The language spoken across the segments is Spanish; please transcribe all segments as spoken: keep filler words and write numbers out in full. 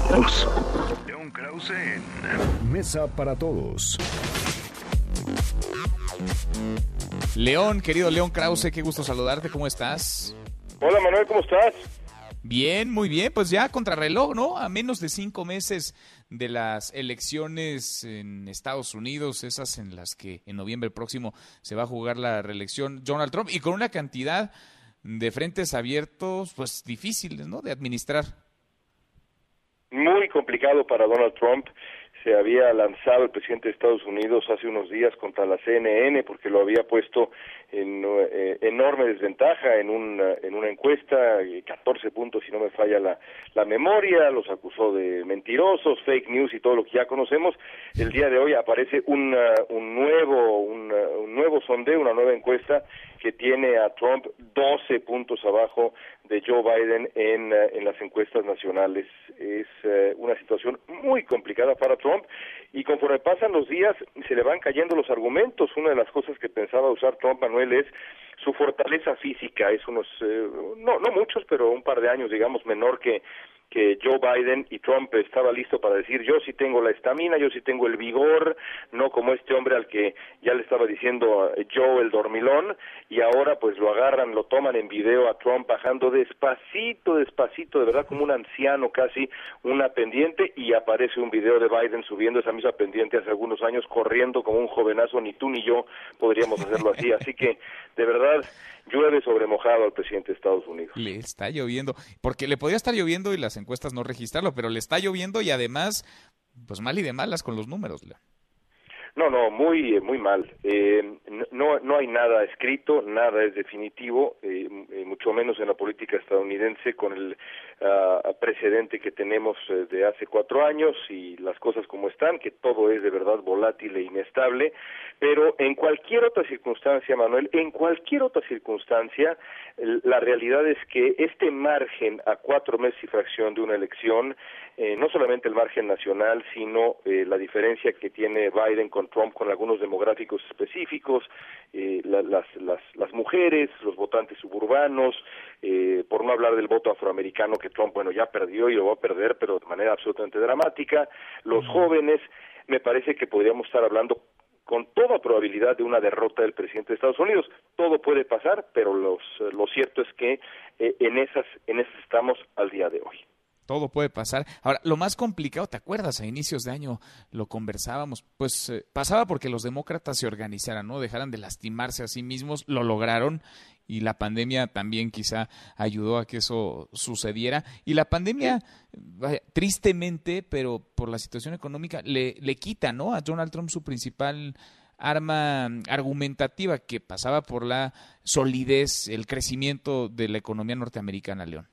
todos. León Krause en Mesa para Todos. León, querido León Krause, qué gusto saludarte, ¿cómo estás? Hola Manuel, ¿cómo estás? Bien, muy bien, pues ya contrarreloj, ¿no? A menos de cinco meses de las elecciones en Estados Unidos, esas en las que en noviembre próximo se va a jugar la reelección Donald Trump, y con una cantidad de frentes abiertos, pues difíciles, ¿no?, de administrar. Muy complicado para Donald Trump. Se había lanzado el presidente de Estados Unidos hace unos días contra la C N N porque lo había puesto en eh, enorme desventaja en una, en una encuesta, catorce puntos si no me falla la, la memoria, los acusó de mentirosos, fake news y todo lo que ya conocemos. El día de hoy aparece un, uh, un nuevo un, uh, un nuevo sondeo, una nueva encuesta que tiene a Trump doce puntos abajo de Joe Biden en, uh, en las encuestas nacionales. Es uh, una situación muy complicada para Trump y conforme pasan los días se le van cayendo los argumentos. Una de las cosas que pensaba usar Trump, Manuel, es su fortaleza física. Es unos, eh, no, no muchos, pero un par de años, digamos, menor que que Joe Biden, y Trump estaba listo para decir, yo sí tengo la estamina, yo sí tengo el vigor, no como este hombre al que ya le estaba diciendo Joe el dormilón, y ahora pues lo agarran, lo toman en video a Trump bajando despacito, despacito, de verdad como un anciano casi, una pendiente, y aparece un video de Biden subiendo esa misma pendiente hace algunos años, corriendo como un jovenazo, ni tú ni yo podríamos hacerlo así, así que de verdad llueve sobre mojado al presidente de Estados Unidos. Le está lloviendo, porque le podría estar lloviendo y las encuestas no registrarlo, pero le está lloviendo y además, pues mal y de malas con los números. No, no, muy muy mal. Eh, no no hay nada escrito, nada es definitivo, eh, mucho menos en la política estadounidense con el uh, precedente que tenemos eh, de hace cuatro años y las cosas como están, que todo es de verdad volátil e inestable, pero en cualquier otra circunstancia, Manuel, en cualquier otra circunstancia, la realidad es que este margen a cuatro meses y fracción de una elección, eh, no solamente el margen nacional, sino eh, la diferencia que tiene Biden con Trump con algunos demográficos específicos, eh, la, las, las, las mujeres, los votantes suburbanos, eh, por no hablar del voto afroamericano que Trump, bueno, ya perdió y lo va a perder, pero de manera absolutamente dramática, los jóvenes, me parece que podríamos estar hablando con toda probabilidad de una derrota del presidente de Estados Unidos. Todo puede pasar, pero los, lo cierto es que eh, en esas en esas estamos al día de hoy. Todo puede pasar. Ahora, lo más complicado, ¿te acuerdas? A inicios de año lo conversábamos, pues eh, pasaba porque los demócratas se organizaran, ¿no? Dejaran de lastimarse a sí mismos, lo lograron y la pandemia también quizá ayudó a que eso sucediera. Y la pandemia, vaya, tristemente, pero por la situación económica, le, le quita, ¿no?, a Donald Trump su principal arma argumentativa, que pasaba por la solidez, el crecimiento de la economía norteamericana, León.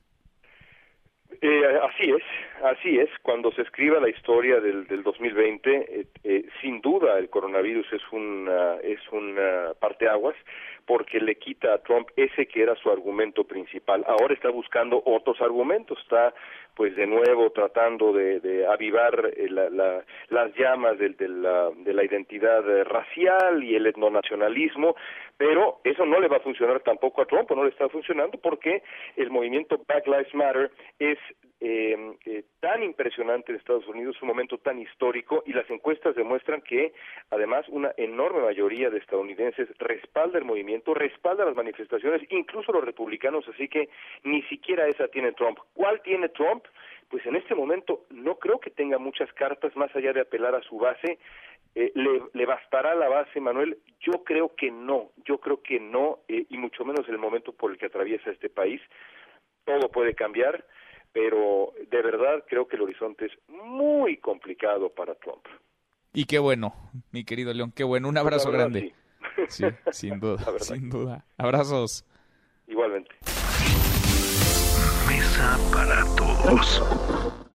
Eh, así es, así es. Cuando se escriba la historia del, del dos mil veinte, eh, eh, sin duda el coronavirus es un uh, es un uh, parteaguas, porque le quita a Trump ese que era su argumento principal. Ahora está buscando otros argumentos, está pues de nuevo tratando de, de avivar eh, la, la, las llamas de, de, la, de la identidad eh, racial y el etnonacionalismo, pero eso no le va a funcionar tampoco a Trump, o no le está funcionando, porque el movimiento Black Lives Matter es eh, eh, tan impresionante en Estados Unidos, un momento tan histórico, y las encuestas demuestran que además una enorme mayoría de estadounidenses respalda el movimiento, respalda las manifestaciones, incluso los republicanos, así que ni siquiera esa tiene Trump. ¿Cuál tiene Trump? Pues en este momento no creo que tenga muchas cartas más allá de apelar a su base. Eh, ¿le, ¿Le bastará la base, Manuel? Yo creo que no, yo creo que no, eh, y mucho menos en el momento por el que atraviesa este país. Todo puede cambiar, pero de verdad creo que el horizonte es muy complicado para Trump. Y qué bueno, mi querido León, qué bueno. Un abrazo verdad, grande. Sí, sí, sin duda, sin duda. Abrazos. Igualmente. Mesa para Todos.